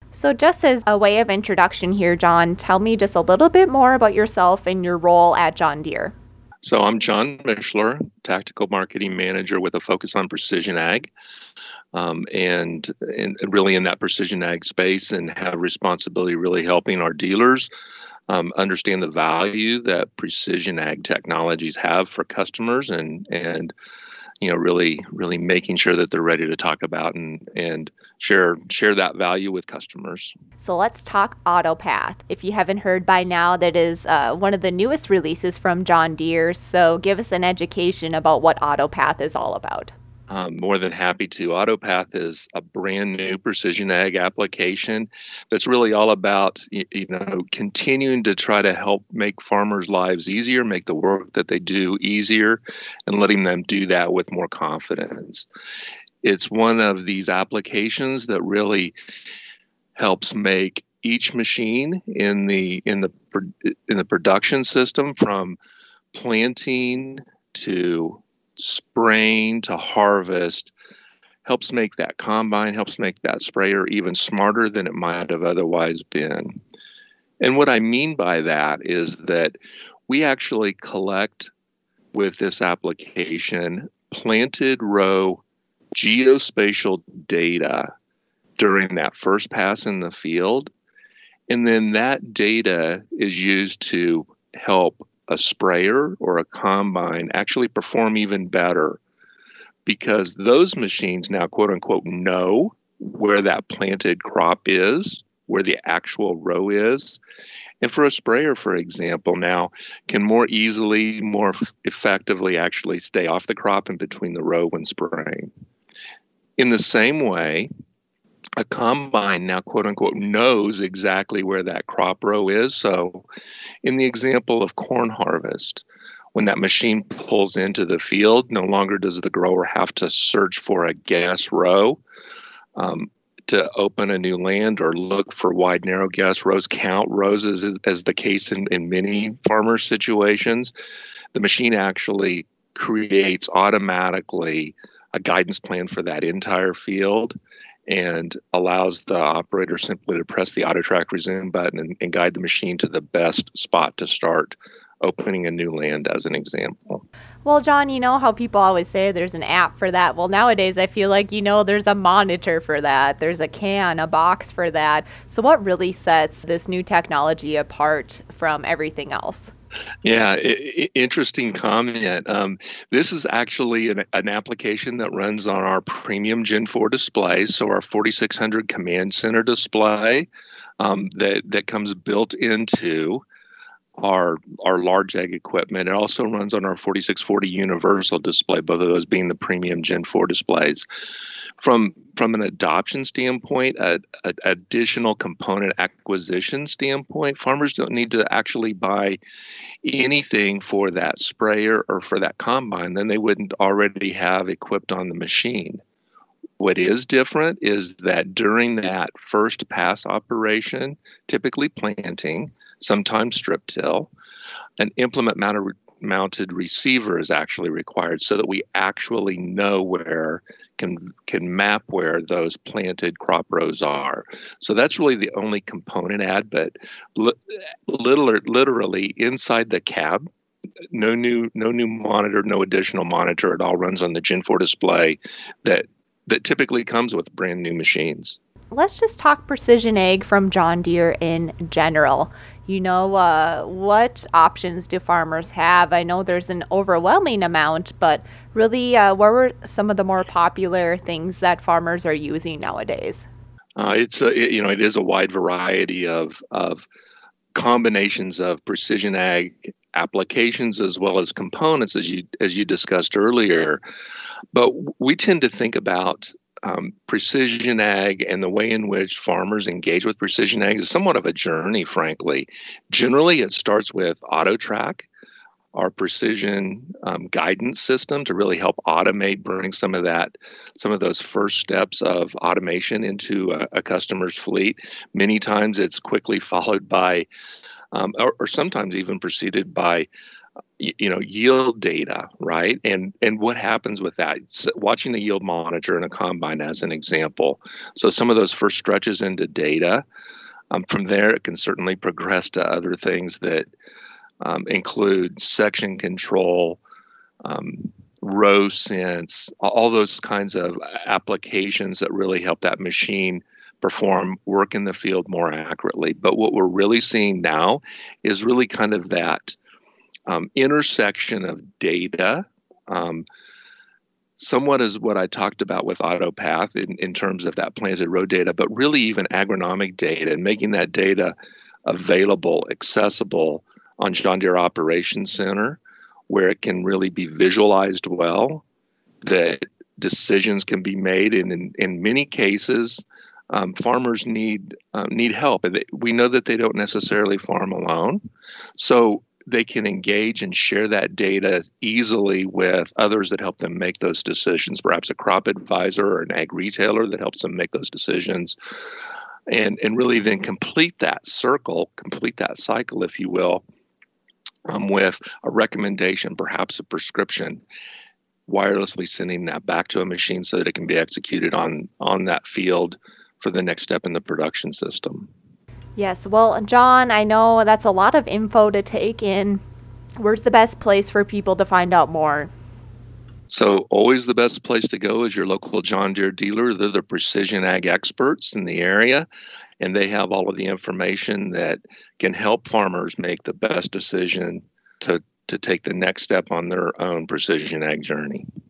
So, just as a way of introduction here, John, tell me just a little bit more about yourself and your role at John Deere. So I'm John Mishler, Tactical Marketing Manager with a focus on precision ag, and really in that precision ag space, and have responsibility really helping our dealers understand the value that precision ag technologies have for customers, and really making sure that they're ready to talk about and share that value with customers. So, let's talk AutoPath. If you haven't heard by now, that is one of the newest releases from John Deere. So, give us an education about what AutoPath is all about. More than happy to. AutoPath is a brand new precision ag application that's really all about continuing to try to help make farmers' lives easier, make the work that they do easier, and letting them do that with more confidence. It's one of these applications that really helps make each machine in the production system, from planting to spraying to harvest, helps make that combine, helps make that sprayer even smarter than it might have otherwise been. And what I mean by that is that we actually collect with this application planted row geospatial data during that first pass in the field. And then that data is used to help a sprayer or a combine actually perform even better, because those machines now, quote unquote, know where that planted crop is, where the actual row is. And for a sprayer, for example, now can more easily, more effectively actually stay off the crop and between the row when spraying. In the same way, a combine now, quote unquote, knows exactly where that crop row is. So in the example of corn harvest, when that machine pulls into the field, no longer does the grower have to search for a guess row to open a new land, or look for wide, narrow guess rows, count rows, as the case in many farmer situations. The machine actually creates automatically a guidance plan for that entire field, and allows the operator simply to press the AutoTrack resume button and guide the machine to the best spot to start opening a new land, as an example. Well, John, you know how people always say there's an app for that. Well, nowadays I feel like, there's a monitor for that. There's a box for that. So, what really sets this new technology apart from everything else? Yeah, interesting comment. This is actually an application that runs on our premium Gen 4 displays, so our 4600 Command Center display, that comes built into our large ag equipment. It also runs on our 4640 Universal display, both of those being the premium Gen 4 displays. From an adoption standpoint, additional component acquisition standpoint, farmers don't need to actually buy anything for that sprayer or for that combine than they wouldn't already have equipped on the machine. What is different is that during that first pass operation, typically planting, sometimes strip till, an implement mounted receiver is actually required, so that we actually know where can map where those planted crop rows are. So that's really the only component add, but literally inside the cab, no new monitor, no additional monitor. It all runs on the Gen 4 display that typically comes with brand new machines. Let's just talk precision ag from John Deere in general. What options do farmers have? I know there's an overwhelming amount, but really, what were some of the more popular things that farmers are using nowadays? It is a wide variety of combinations of precision ag applications as well as components, as you discussed earlier. But we tend to think about precision ag and the way in which farmers engage with precision ag is somewhat of a journey, frankly. Generally, it starts with AutoTrack, our precision guidance system, to really help automate, bring some of those first steps of automation into a customer's fleet. Many times it's quickly followed by, or sometimes even preceded by, yield data, right? And what happens with that? Watching the yield monitor in a combine as an example. So some of those first stretches into data. From there, it can certainly progress to other things that include section control, row sense, all those kinds of applications that really help that machine perform work in the field more accurately. But what we're really seeing now is really kind of that intersection of data, somewhat as what I talked about with AutoPath in terms of that planted row data, but really even agronomic data and making that data available, accessible on John Deere Operations Center, where it can really be visualized well, that decisions can be made. And in many cases, farmers need help. And we know that they don't necessarily farm alone. So they can engage and share that data easily with others that help them make those decisions, perhaps a crop advisor or an ag retailer that helps them make those decisions, and really then complete that cycle, if you will, with a recommendation, perhaps a prescription, wirelessly sending that back to a machine so that it can be executed on that field for the next step in the production system. Yes, well, John, I know that's a lot of info to take in. Where's the best place for people to find out more? So always the best place to go is your local John Deere dealer. They're the precision ag experts in the area, and they have all of the information that can help farmers make the best decision to take the next step on their own precision ag journey.